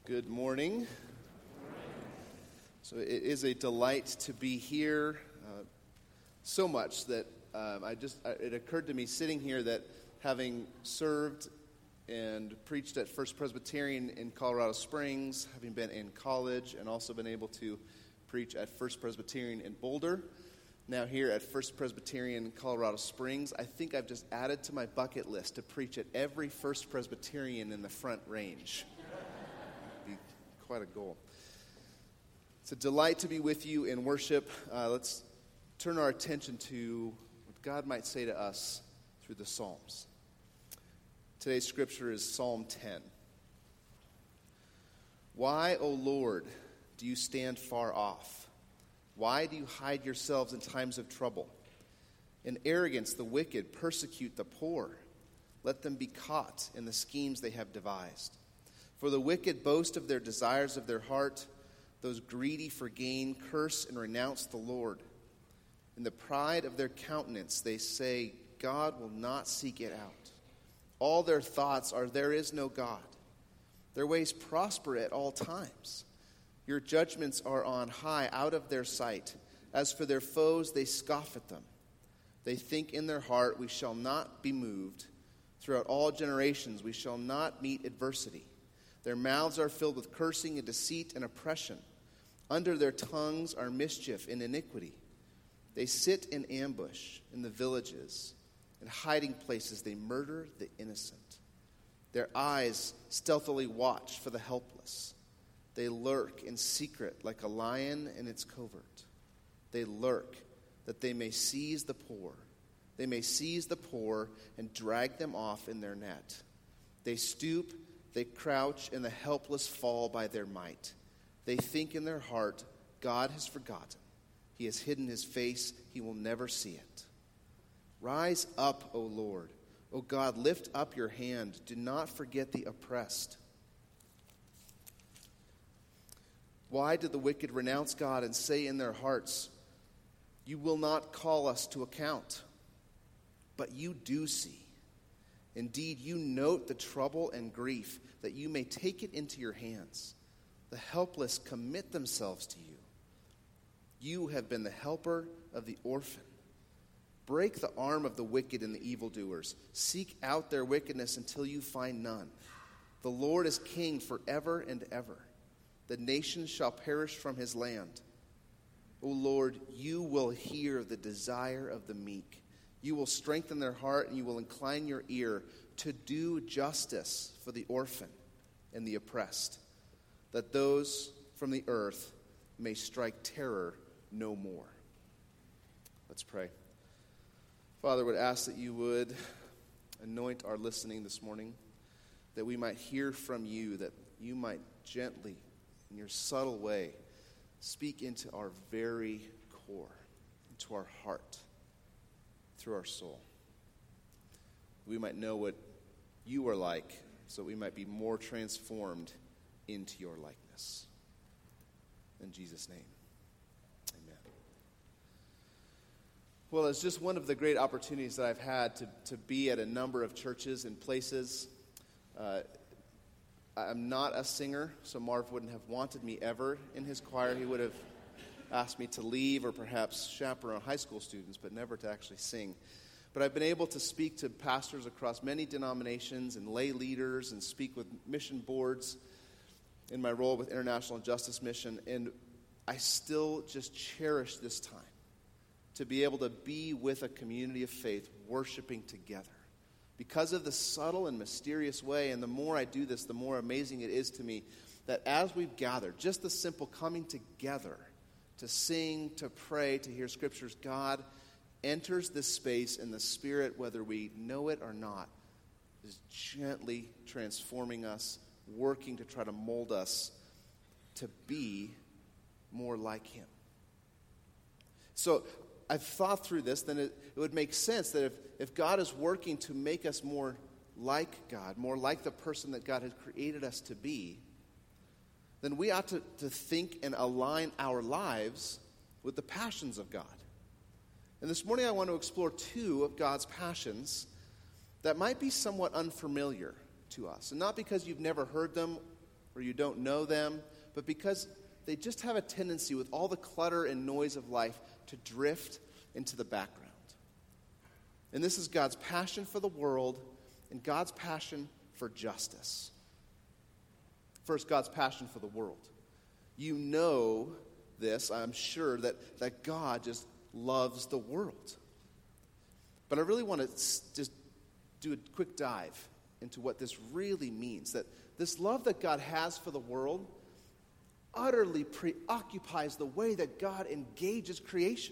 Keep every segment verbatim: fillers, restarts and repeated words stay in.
Good morning. So it is a delight to be here, uh, so much that um, I just I, it occurred to me sitting here that having served and preached at First Presbyterian in Colorado Springs, having been in college and also been able to preach at First Presbyterian in Boulder, now here at First Presbyterian Colorado Springs, I think I've just added to my bucket list to preach at every First Presbyterian in the Front Range. Quite a goal. It's a delight to be with you in worship. Uh, let's turn our attention to what God might say to us through the Psalms. Today's scripture is Psalm ten. Why, O Lord, do you stand far off? Why do you hide yourselves in times of trouble? In arrogance, the wicked persecute the poor. Let them be caught in the schemes they have devised. For the wicked boast of their desires of their heart. Those greedy for gain curse and renounce the Lord. In the pride of their countenance they say, God will not seek it out. All their thoughts are, there is no God. Their ways prosper at all times. Your judgments are on high, out of their sight. As for their foes, they scoff at them. They think in their heart, we shall not be moved. Throughout all generations we shall not meet adversity. Their mouths are filled with cursing and deceit and oppression. Under their tongues are mischief and iniquity. They sit in ambush in the villages. In hiding places they murder the innocent. Their eyes stealthily watch for the helpless. They lurk in secret like a lion in its covert. They lurk that they may seize the poor. They may seize the poor and drag them off in their net. They stoop. They crouch, and the helpless fall by their might. They think in their heart, God has forgotten. He has hidden his face. He will never see it. Rise up, O Lord. O God, lift up your hand. Do not forget the oppressed. Why did the wicked renounce God and say in their hearts, you will not call us to account? But you do see. Indeed, you note the trouble and grief, that you may take it into your hands. The helpless commit themselves to you. You have been the helper of the orphan. Break the arm of the wicked and the evildoers. Seek out their wickedness until you find none. The Lord is king forever and ever. The nations shall perish from his land. O Lord, you will hear the desire of the meek. You will strengthen their heart, and you will incline your ear to do justice for the orphan and the oppressed, that those from the earth may strike terror no more. Let's pray. Father, I would ask that you would anoint our listening this morning, that we might hear from you, that you might gently, in your subtle way, speak into our very core, into our heart, through our soul. We might know what you are like, so we might be more transformed into your likeness. In Jesus' name, amen. Well, it's just one of the great opportunities that I've had to, to be at a number of churches and places. Uh, I'm not a singer, so Marv wouldn't have wanted me ever in his choir. He would have asked me to leave or perhaps chaperone high school students, but never to actually sing. But I've been able to speak to pastors across many denominations and lay leaders and speak with mission boards in my role with International Justice Mission, and I still just cherish this time to be able to be with a community of faith worshiping together. Because of the subtle and mysterious way, and the more I do this, the more amazing it is to me that as we've gathered, just the simple coming together to sing, to pray, to hear scriptures, God enters this space in the Spirit, whether we know it or not, is gently transforming us, working to try to mold us to be more like him. So I've thought through this, then it, it would make sense that if, if God is working to make us more like God, more like the person that God has created us to be, then we ought to, to think and align our lives with the passions of God. And this morning I want to explore two of God's passions that might be somewhat unfamiliar to us. And not because you've never heard them or you don't know them, but because they just have a tendency with all the clutter and noise of life to drift into the background. And this is God's passion for the world and God's passion for justice. First, God's passion for the world. You know this, I'm sure, that, that God just loves the world. But I really want to just do a quick dive into what this really means. That this love that God has for the world utterly preoccupies the way that God engages creation.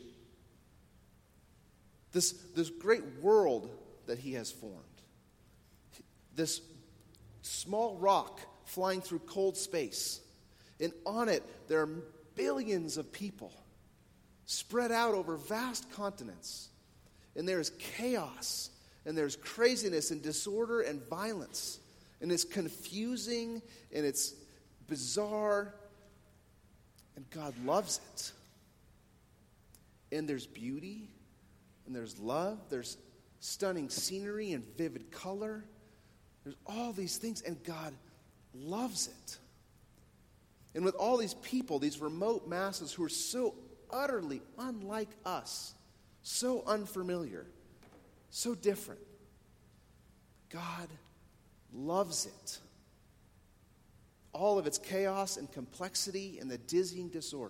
This, this great world that he has formed. This small rock flying through cold space. And on it, there are billions of people spread out over vast continents. And there's chaos, and there's craziness and disorder and violence. And it's confusing, and it's bizarre, and God loves it. And there's beauty, and there's love, there's stunning scenery and vivid color. There's all these things, and God loves it. And with all these people, these remote masses who are so utterly unlike us, so unfamiliar, so different, God loves it. All of its chaos and complexity and the dizzying disorder.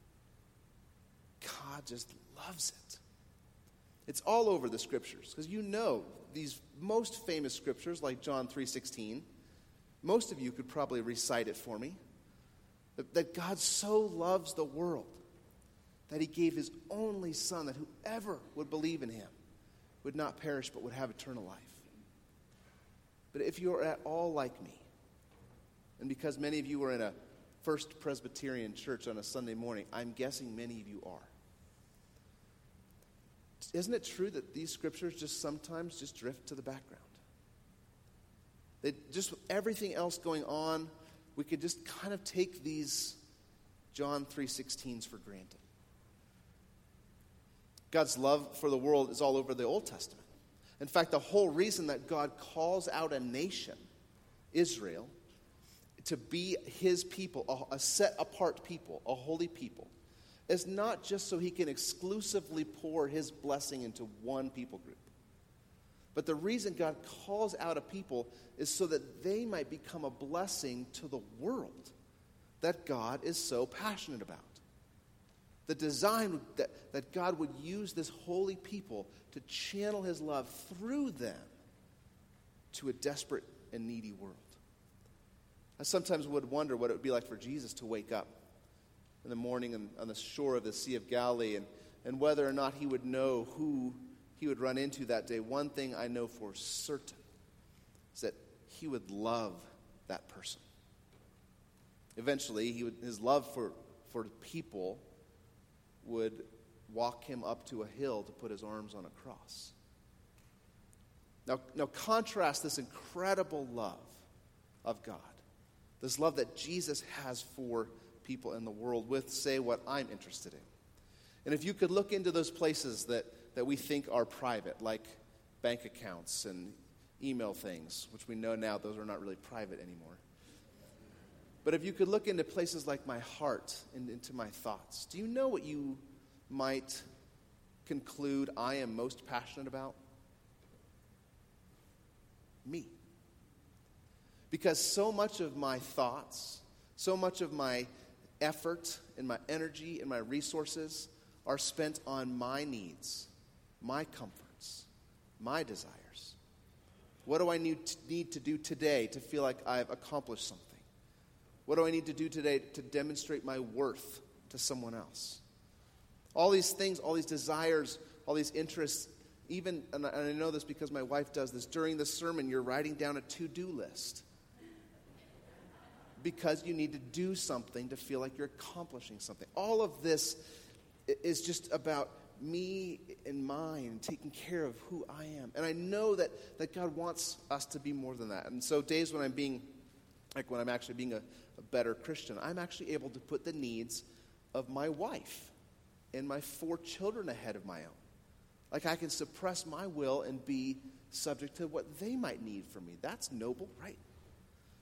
God just loves it. It's all over the scriptures, because you know these most famous scriptures like John three sixteen. Most of you could probably recite it for me. That, that God so loves the world that he gave his only son, that whoever would believe in him would not perish but would have eternal life. But if you're at all like me, and because many of you are in a First Presbyterian church on a Sunday morning, I'm guessing many of you are. Isn't it true that these scriptures just sometimes just drift to the background? They just, with everything else going on, we could just kind of take these John three sixteens for granted. God's love for the world is all over the Old Testament. In fact, the whole reason that God calls out a nation, Israel, to be his people, a set-apart people, a holy people, is not just so he can exclusively pour his blessing into one people group. But the reason God calls out a people is so that they might become a blessing to the world that God is so passionate about. The design that, that God would use this holy people to channel his love through them to a desperate and needy world. I sometimes would wonder what it would be like for Jesus to wake up in the morning and on the shore of the Sea of Galilee, and, and whether or not he would know who he would run into that day. One thing I know for certain is that he would love that person. Eventually, he would, his love for, for people would walk him up to a hill to put his arms on a cross. Now, now contrast this incredible love of God, this love that Jesus has for people in the world, with, say, what I'm interested in. And if you could look into those places that, that we think are private, like bank accounts and email things, which we know now those are not really private anymore. But if you could look into places like my heart and into my thoughts, do you know what you might conclude I am most passionate about? Me. Because so much of my thoughts, so much of my effort and my energy and my resources are spent on my needs, my comforts, my desires. What do I need to, need to do today to feel like I've accomplished something? What do I need to do today to demonstrate my worth to someone else? All these things, all these desires, all these interests, even, and I know this because my wife does this, during the sermon you're writing down a to-do list. Because you need to do something to feel like you're accomplishing something. All of this is just about me and mine, taking care of who I am. And I know that, that God wants us to be more than that. And so days when I'm being, like when I'm actually being a, a better Christian, I'm actually able to put the needs of my wife and my four children ahead of my own. Like I can suppress my will and be subject to what they might need from me. That's noble, right?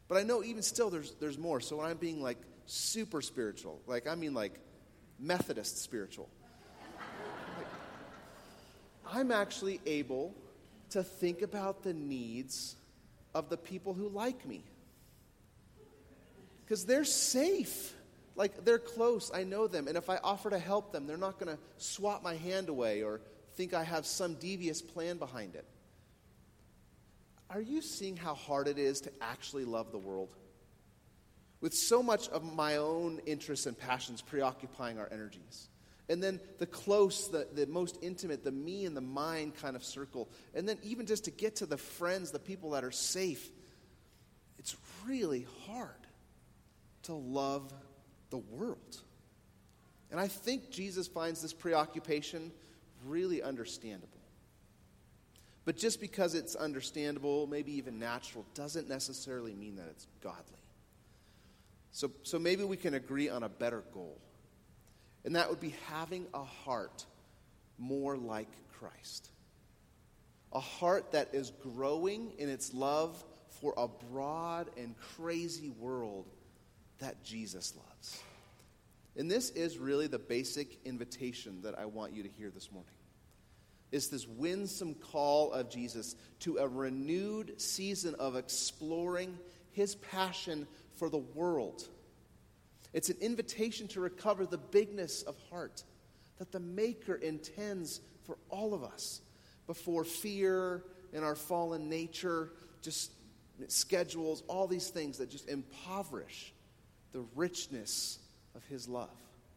But I know even still there's there's more. So when I'm being like super spiritual, like I mean like Methodist spiritual, like, I'm actually able to think about the needs of the people who like me. Because they're safe. Like, they're close. I know them. And if I offer to help them, they're not going to swat my hand away or think I have some devious plan behind it. Are you seeing how hard it is to actually love the world? With so much of my own interests and passions preoccupying our energies. And then the close, the, the most intimate, the me and the mine kind of circle. And then even just to get to the friends, the people that are safe. It's really hard to love the world. And I think Jesus finds this preoccupation really understandable. But just because it's understandable, maybe even natural, doesn't necessarily mean that it's godly. So, so maybe we can agree on a better goal. And that would be having a heart more like Christ. A heart that is growing in its love for a broad and crazy world that Jesus loves. And this is really the basic invitation that I want you to hear this morning. It's this winsome call of Jesus to a renewed season of exploring his passion for the world. It's an invitation to recover the bigness of heart that the Maker intends for all of us before fear and our fallen nature, just schedules, all these things that just impoverish the richness of his love.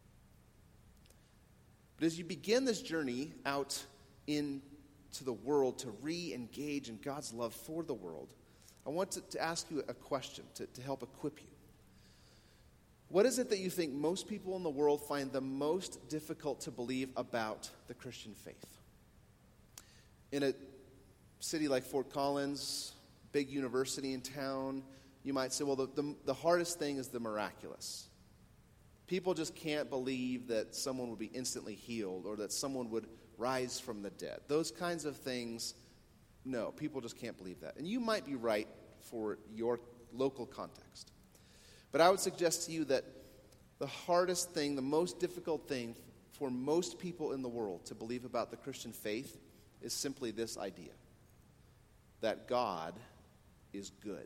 But as you begin this journey out into the world to re-engage in God's love for the world, I want to, to ask you a question to, to help equip you. What is it that you think most people in the world find the most difficult to believe about the Christian faith? In a city like Fort Collins, big university in town, you might say, well, the, the, the hardest thing is the miraculous. People just can't believe that someone would be instantly healed or that someone would rise from the dead. Those kinds of things, no, people just can't believe that. And you might be right for your local context. But I would suggest to you that the hardest thing, the most difficult thing for most people in the world to believe about the Christian faith is simply this idea, that God is good.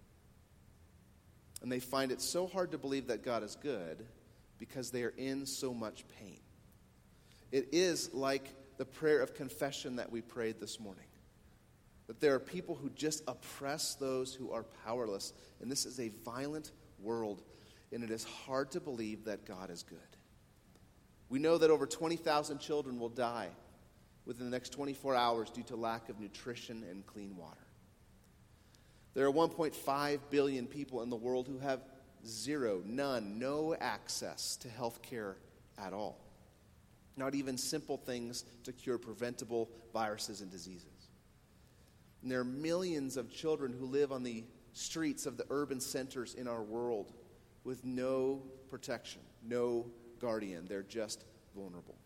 And they find it so hard to believe that God is good because they are in so much pain. It is like the prayer of confession that we prayed this morning. That there are people who just oppress those who are powerless. And this is a violent world, and it is hard to believe that God is good. We know that over twenty thousand children will die within the next twenty-four hours due to lack of nutrition and clean water. There are one point five billion people in the world who have zero, none, no access to health care at all. Not even simple things to cure preventable viruses and diseases. And there are millions of children who live on the streets of the urban centers in our world with no protection, no guardian. They're just vulnerable.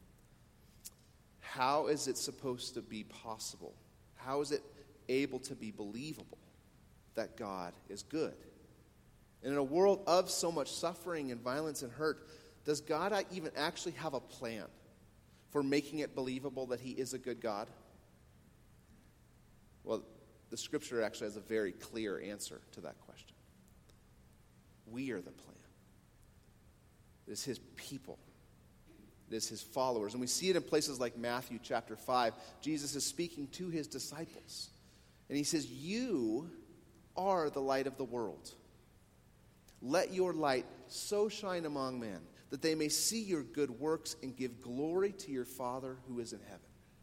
How is it supposed to be possible? How is it able to be believable that God is good? And in a world of so much suffering and violence and hurt, does God even actually have a plan for making it believable that he is a good God? Well, the scripture actually has a very clear answer to that question. We are the plan. It is his people. It is his followers. And we see it in places like Matthew chapter five. Jesus is speaking to his disciples. And he says, you are the light of the world. Let your light so shine among men that they may see your good works and give glory to your Father who is in heaven.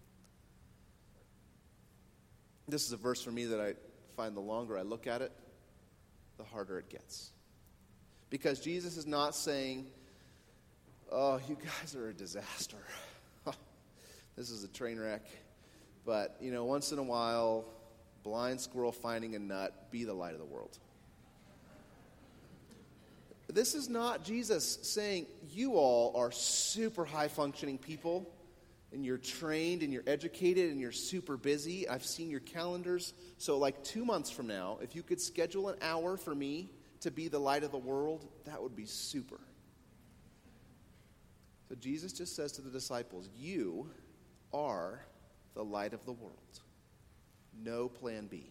This is a verse for me that I find the longer I look at it, the harder it gets. Because Jesus is not saying, oh, you guys are a disaster. This is a train wreck. But, you know, once in a while, blind squirrel finding a nut, be the light of the world. This is not Jesus saying, you all are super high-functioning people. and you're trained and you're educated and you're super busy. I've seen your calendars. So like two months from now, if you could schedule an hour for me to be the light of the world, that would be super. So Jesus just says to the disciples, you are the light of the world. No plan B.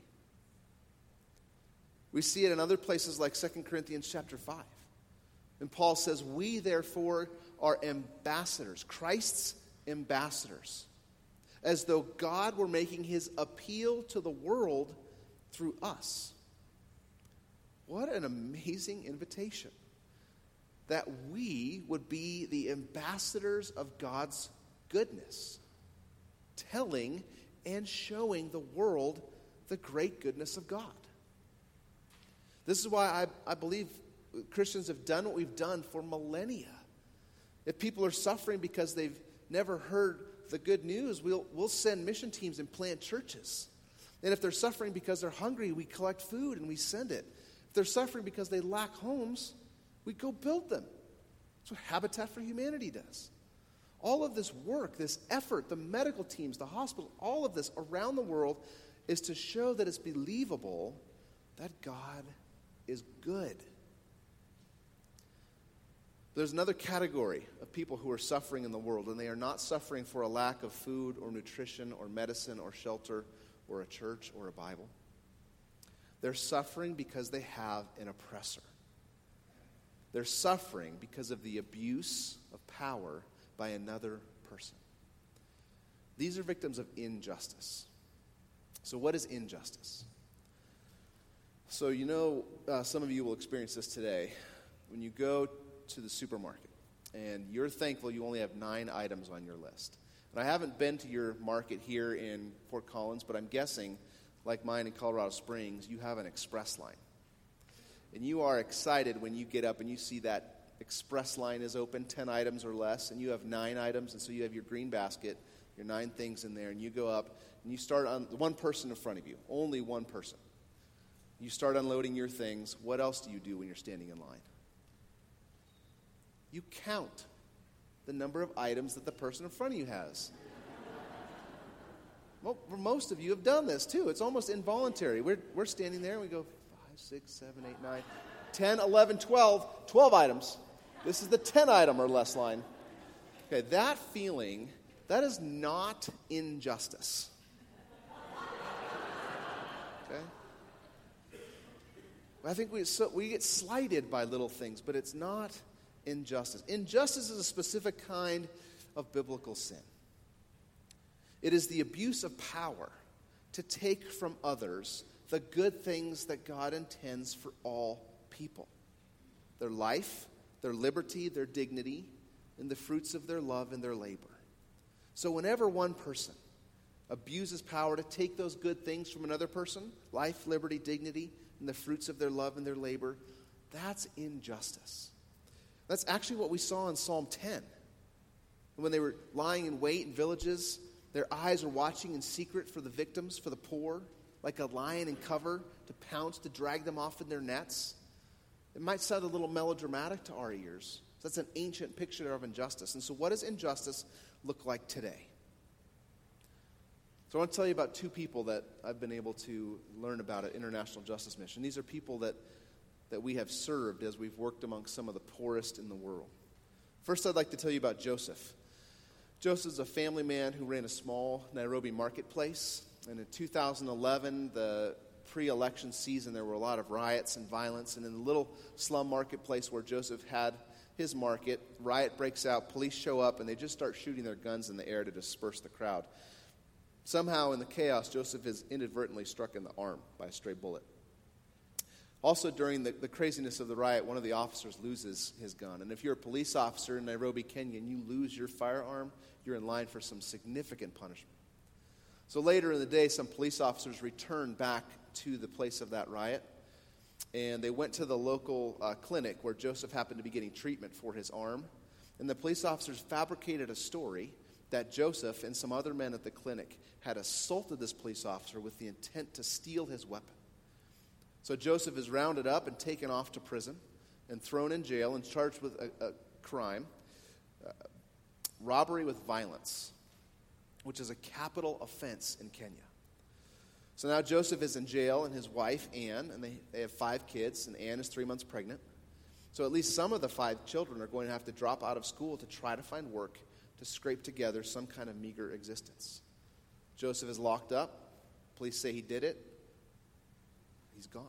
We see it in other places like Second Corinthians chapter five. And Paul says, we therefore are ambassadors, Christ's ambassadors, as though God were making his appeal to the world through us. What an amazing invitation. That we would be the ambassadors of God's goodness, telling and showing the world the great goodness of God. This is why I, I believe Christians have done what we've done for millennia. If people are suffering because they've never heard the good news, we'll, we'll send mission teams and plant churches. And if they're suffering because they're hungry, we collect food and we send it. If they're suffering because they lack homes, we go build them. That's what Habitat for Humanity does. All of this work, this effort, the medical teams, the hospital, all of this around the world is to show that it's believable that God is good. There's another category of people who are suffering in the world, and they are not suffering for a lack of food or nutrition or medicine or shelter or a church or a Bible. They're suffering because they have an oppressor. They're suffering because of the abuse of power by another person. These are victims of injustice. So what is injustice? So you know, uh, some of you will experience this today. When you go to the supermarket and you're thankful you only have nine items on your list. And I haven't been to your market here in Fort Collins, but I'm guessing, like mine in Colorado Springs, you have an express line. And you are excited when you get up and you see that express line is open, ten items or less, and you have nine items, and so you have your green basket, your nine things in there, and you go up and you start on one person in front of you, only one person. You start unloading your things. What else do you do when you're standing in line? You count the number of items that the person in front of you has. Well, for most of you have done this too. It's almost involuntary. We're, we're standing there and we go five, six, seven, eight, nine, ten, eleven, twelve, twelve items. This is the ten item or less line. Okay, that feeling, that is not injustice. Okay? I think we, so, we get slighted by little things, but it's not injustice. Injustice is a specific kind of biblical sin. It is the abuse of power to take from others the good things that God intends for all people. Their life, their liberty, their dignity, and the fruits of their love and their labor. So whenever one person abuses power to take those good things from another person, life, liberty, dignity, and the fruits of their love and their labor, that's injustice. That's actually what we saw in Psalm ten. When they were lying in wait in villages, their eyes were watching in secret for the victims, for the poor, like a lion in cover to pounce, to drag them off in their nets. It might sound a little melodramatic to our ears. That's an ancient picture of injustice. And so what does injustice look like today? So I want to tell you about two people that I've been able to learn about at International Justice Mission. These are people that, that we have served as we've worked among some of the poorest in the world. First, I'd like to tell you about Joseph. Joseph is a family man who ran a small Nairobi marketplace. And in two thousand eleven, the pre-election season, there were a lot of riots and violence. And in the little slum marketplace where Joseph had his market, riot breaks out, police show up, and they just start shooting their guns in the air to disperse the crowd. Somehow, in the chaos, Joseph is inadvertently struck in the arm by a stray bullet. Also, during the, the craziness of the riot, one of the officers loses his gun. And if you're a police officer in Nairobi, Kenya, and you lose your firearm, you're in line for some significant punishment. So later in the day, some police officers returned back to the place of that riot, and they went to the local uh, clinic where Joseph happened to be getting treatment for his arm. And the police officers fabricated a story that Joseph and some other men at the clinic had assaulted this police officer with the intent to steal his weapon. So Joseph is rounded up and taken off to prison and thrown in jail and charged with a, a crime, uh, robbery with violence. which is a capital offense in Kenya. So now Joseph is in jail, and his wife, Anne, and they, they have five kids, and Anne is three months pregnant. So at least some of the five children are going to have to drop out of school to try to find work to scrape together some kind of meager existence. Joseph is locked up. Police say he did it. He's gone.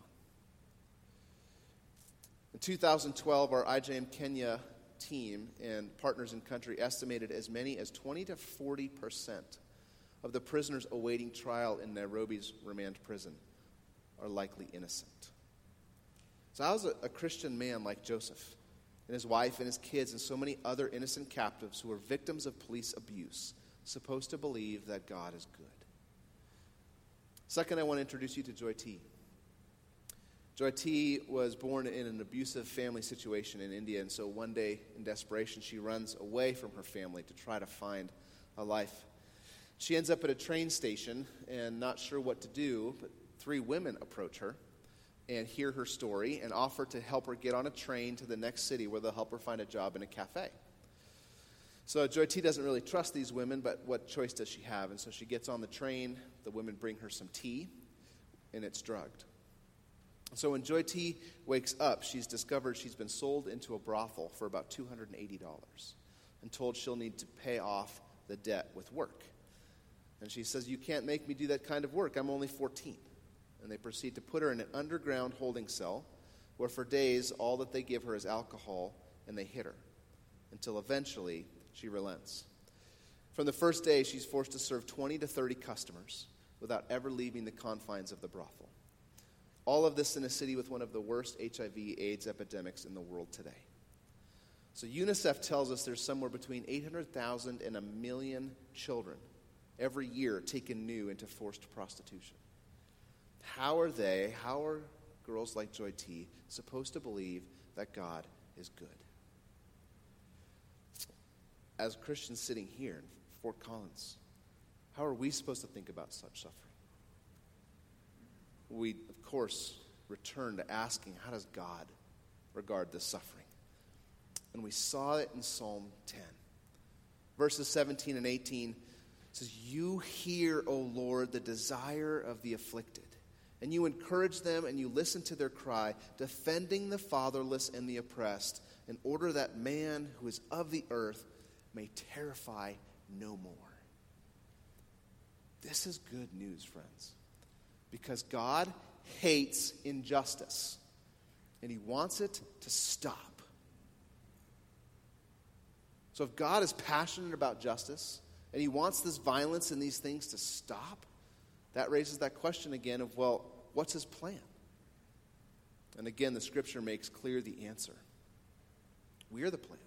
In two thousand twelve, our I J M Kenya team and partners in country estimated as many as twenty to forty percent of the prisoners awaiting trial in Nairobi's remand prison are likely innocent. So how is a, a Christian man like Joseph and his wife and his kids and so many other innocent captives who are victims of police abuse supposed to believe that God is good? Second, I want to introduce you to Joy T. Joy T was born in an abusive family situation in India, and so one day, in desperation, she runs away from her family to try to find a life. She ends up at a train station and not sure what to do, but three women approach her and hear her story and offer to help her get on a train to the next city where they'll help her find a job in a cafe. So Joy T doesn't really trust these women, but what choice does she have? And so she gets on the train. The women bring her some tea, and it's drugged. So when Joy T wakes up, she's discovered she's been sold into a brothel for about two hundred eighty dollars and told she'll need to pay off the debt with work. And she says, "You can't make me do that kind of work. I'm only fourteen. And they proceed to put her in an underground holding cell where for days all that they give her is alcohol, and they hit her until eventually she relents. From the first day, she's forced to serve twenty to thirty customers without ever leaving the confines of the brothel. All of this in a city with one of the worst H I V AIDS epidemics in the world today. So UNICEF tells us there's somewhere between eight hundred thousand and a million children every year taken new into forced prostitution. How are they, how are girls like Joy T supposed to believe that God is good? As Christians sitting here in Fort Collins, how are we supposed to think about such suffering? We, of course, return to asking, how does God regard this suffering? And we saw it in Psalm ten. Verses seventeen and eighteen says, "You hear, O Lord, the desire of the afflicted, and you encourage them and you listen to their cry, defending the fatherless and the oppressed, in order that man who is of the earth may terrify no more." This is good news, friends, because God hates injustice, and he wants it to stop. So if God is passionate about justice, and he wants this violence and these things to stop, that raises that question again of, well, what's his plan? And again, the scripture makes clear the answer. We are the plan.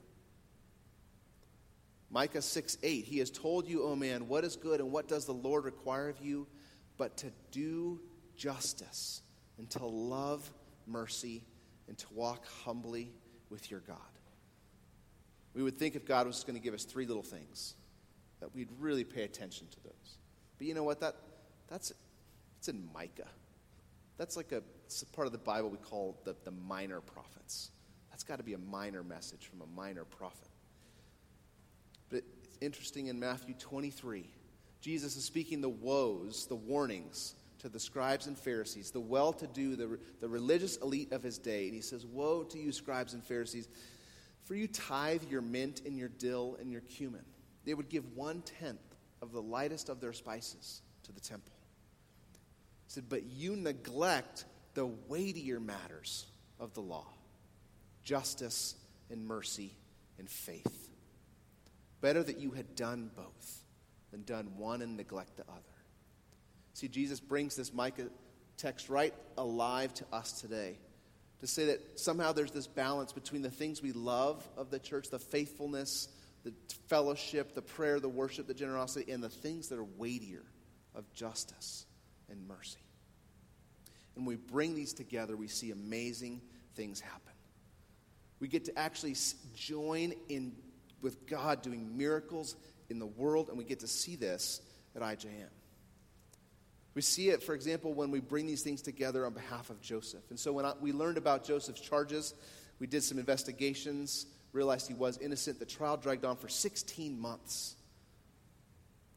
Micah six eight, "He has told you, O man, what is good and what does the Lord require of you, but to do justice and to love mercy and to walk humbly with your God." We would think if God was going to give us three little things, that we'd really pay attention to those. But you know what? That that's it's in Micah. That's like a, it's a part of the Bible we call the, the minor prophets. That's got to be a minor message from a minor prophet. But it's interesting in Matthew twenty-three, Jesus is speaking the woes, the warnings to the scribes and Pharisees, the well-to-do, the, the religious elite of his day. And he says, "Woe to you, scribes and Pharisees, for you tithe your mint and your dill and your cumin." They would give one-tenth of the lightest of their spices to the temple. He said, "But you neglect the weightier matters of the law, justice and mercy and faith. Better that you had done both than done one and neglect the other." See, Jesus brings this Micah text right alive to us today to say that somehow there's this balance between the things we love of the church, the faithfulness, the fellowship, the prayer, the worship, the generosity, and the things that are weightier of justice and mercy. And when we bring these together, we see amazing things happen. We get to actually join in with God doing miracles in the world, and we get to see this at I J M. We see it, for example, when we bring these things together on behalf of Joseph. And so when I, we learned about Joseph's charges, we did some investigations, realized he was innocent. The trial dragged on for sixteen months.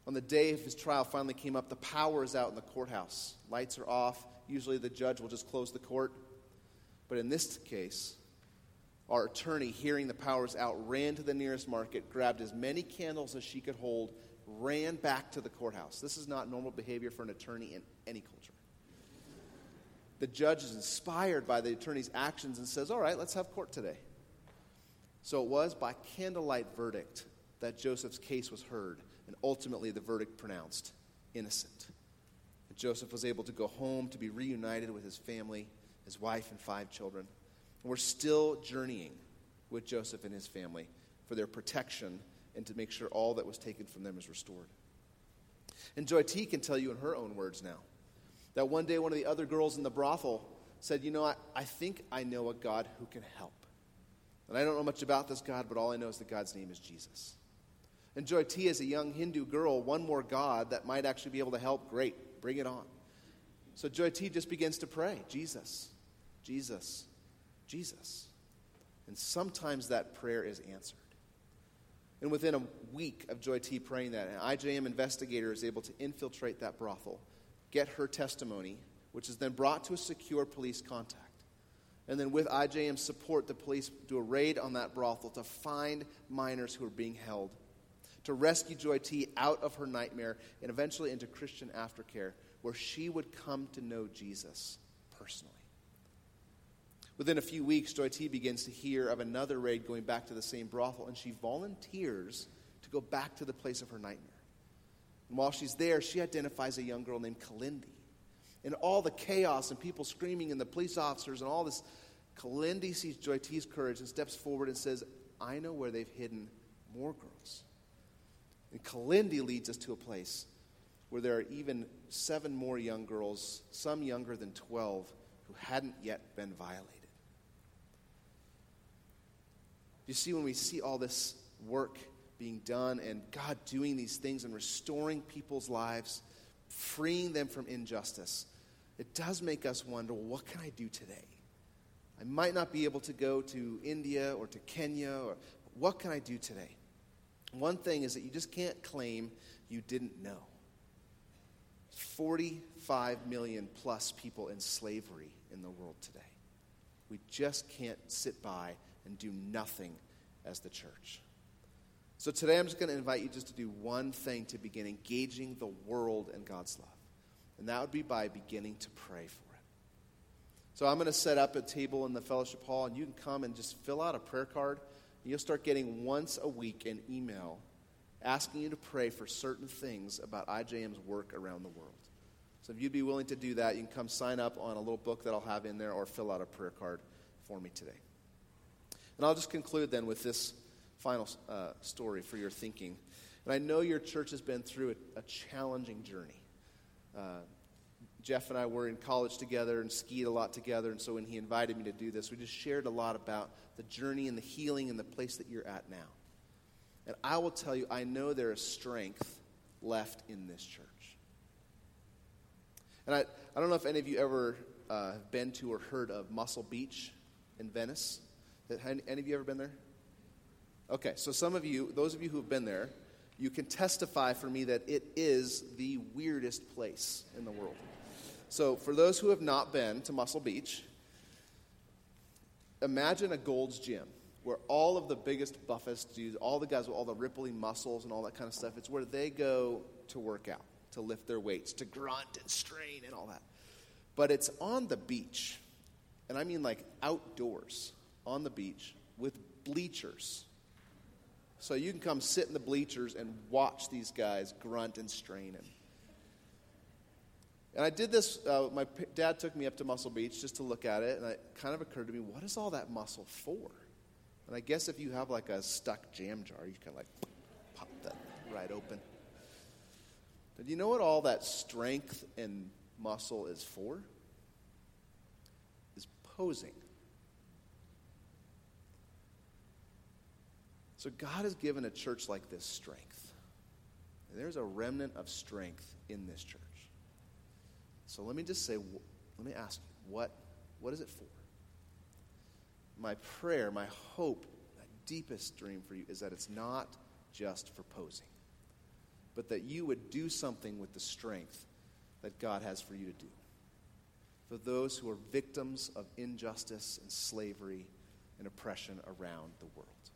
On the day of his trial finally came up, the power is out in the courthouse. Lights are off. Usually the judge will just close the court. But in this case, our attorney, hearing the power is out, ran to the nearest market, grabbed as many candles as she could hold, ran back to the courthouse. This is not normal behavior for an attorney in any culture. The judge is inspired by the attorney's actions and says, all right, let's have court today. So it was by candlelight verdict that Joseph's case was heard, and ultimately the verdict pronounced innocent. And Joseph was able to go home to be reunited with his family, his wife and five children. And we're still journeying with Joseph and his family for their protection and to make sure all that was taken from them is restored. And Joy T can tell you in her own words now that one day one of the other girls in the brothel said, you know, I, I think I know a God who can help. And I don't know much about this God, but all I know is that God's name is Jesus. And Joy T, as a young Hindu girl, one more God that might actually be able to help, great, bring it on. So Joy T just begins to pray, Jesus, Jesus, Jesus. And sometimes that prayer is answered. And within a week of Joy T praying that, an I J M investigator is able to infiltrate that brothel, get her testimony, which is then brought to a secure police contact. And then with I J M's support, the police do a raid on that brothel to find minors who are being held, to rescue Joy T out of her nightmare and eventually into Christian aftercare, where she would come to know Jesus personally. Within a few weeks, Joy T begins to hear of another raid going back to the same brothel, and she volunteers to go back to the place of her nightmare. And while she's there, she identifies a young girl named Kalindi. And all the chaos and people screaming and the police officers and all this, Kalindi sees Joy T's courage and steps forward and says, I know where they've hidden more girls. And Kalindi leads us to a place where there are even seven more young girls, some younger than twelve, who hadn't yet been violated. You see, when we see all this work being done and God doing these things and restoring people's lives, freeing them from injustice, it does make us wonder, well, what can I do today? I might not be able to go to India or to Kenya, or what can I do today? One thing is that you just can't claim you didn't know. forty-five million plus people in slavery in the world today. We just can't sit by and do nothing as the church. So today I'm just going to invite you just to do one thing to begin engaging the world in God's love. And that would be by beginning to pray for it. So I'm going to set up a table in the fellowship hall, and you can come and just fill out a prayer card. And you'll start getting once a week an email asking you to pray for certain things about I J M's work around the world. So if you'd be willing to do that, you can come sign up on a little book that I'll have in there or fill out a prayer card for me today. And I'll just conclude then with this final uh, story for your thinking. And I know your church has been through a, a challenging journey. Uh, Jeff and I were in college together and skied a lot together, and so when he invited me to do this, we just shared a lot about the journey and the healing and the place that you're at now. And I will tell you, I know there is strength left in this church. And I, I don't know if any of you ever uh, have been to or heard of Muscle Beach in Venice. That, any of you ever been there? Okay, so some of you, those of you who have been there, you can testify for me that it is the weirdest place in the world. So for those who have not been to Muscle Beach, imagine a Gold's Gym where all of the biggest, buffest dudes, all the guys with all the rippling muscles and all that kind of stuff, it's where they go to work out, to lift their weights, to grunt and strain and all that. But it's on the beach, and I mean like outdoors on the beach with bleachers. So you can come sit in the bleachers and watch these guys grunt and strain. And, and I did this, uh, my p- dad took me up to Muscle Beach just to look at it, and it kind of occurred to me, what is all that muscle for? And I guess if you have like a stuck jam jar, you can like pop that right open. But you know what all that strength and muscle is for? Is posing. So God has given a church like this strength. And there's a remnant of strength in this church. So let me just say, let me ask you, what, what is it for? My prayer, my hope, my deepest dream for you is that it's not just for posing. but that you would do something with the strength that God has for you to do. For those who are victims of injustice and slavery and oppression around the world.